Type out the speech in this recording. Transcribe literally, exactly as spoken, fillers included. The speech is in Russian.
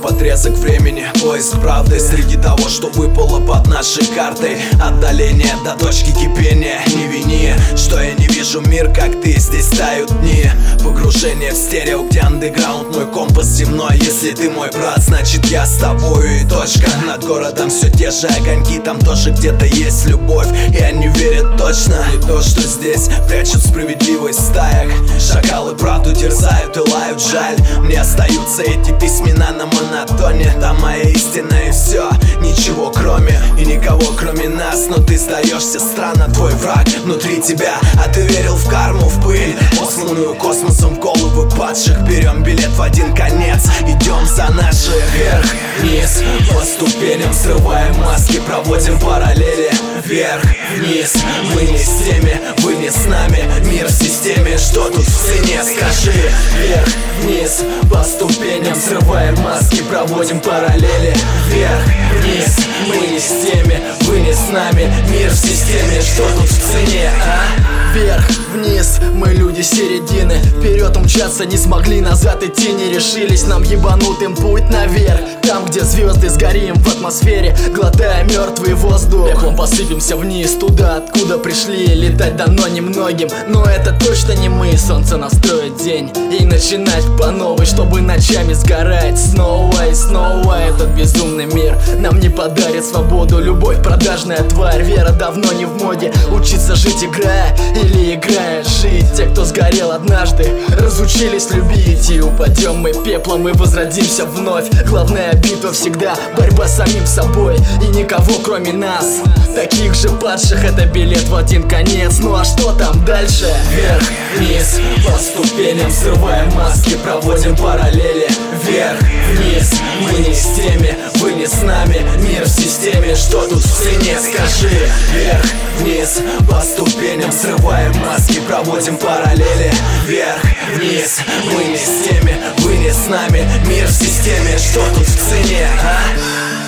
стоп, отрезок времени, поиск правды среди того, что выпало под нашей картой. Отдаление до точки кипения. Не вини, что я не вижу мир, как ты. Здесь тают дни. Погружение в стерео, где андеграунд мой компас земной. Если ты мой брат, значит я с тобою и точка. Над городом все те же огоньки, там тоже где-то есть любовь. И они верят точно. И то, что здесь прячут справедливость в стаях. Шакалы правду терзают и лают, жаль. Мне остаются эти письмена на монотоне. Там моя истина и все, ничего кроме. И никого кроме нас, но ты сдаешься странно. Твой враг внутри тебя, а ты верил в карму, в пыль, посланную космосом в головы падших. Берем билет в один конец, идем за наши вверх-вниз. По ступеням срываем маски, проводим параллели. Вверх-вниз, мы не с теми, вы не с нами. Мир в системе, что тут в цене, скажи. Вверх-вниз, по ступеням срываем маски, проводим параллели. Вверх-вниз, мы не с теми, вы не с нами. Мир в системе, что тут в цене, а? Вверх-вниз, мы люди середины. Вперед умчаться не смогли, назад идти не решились. Нам ебанутым путь наверх, там, где звезды сгорим в атмосфере, глотая мертвый воздух. Пеплом посыпемся вниз, туда, откуда пришли. Летать дано немногим, но это точно не мы. Солнце настроит день и начинать по новой, чтобы ночами сгорать снова и снова. Этот безумный мир нам не подарит свободу. Любовь продажная тварь, вера давно не в моде. Учиться жить играя или играя жить. Те, кто сгорел однажды, разучились любить. И упадем мы пеплом и возродимся вновь. Главная битва всегда борьба с самим собой. И никого кроме нас, таких же падших. Это билет в один конец. Ну а что там дальше? Вверх-вниз, по ступеням срываем маски, проводим параллели. Вверх-вниз, мы не с теми, вы не с нами. Мир в системе, что тут в цене, скажи. Вверх-вниз, по ступеням срываем маски, проводим параллели. Вверх-вниз, мы не с теми, вы не с нами. Мир в системе, что тут в цене, а?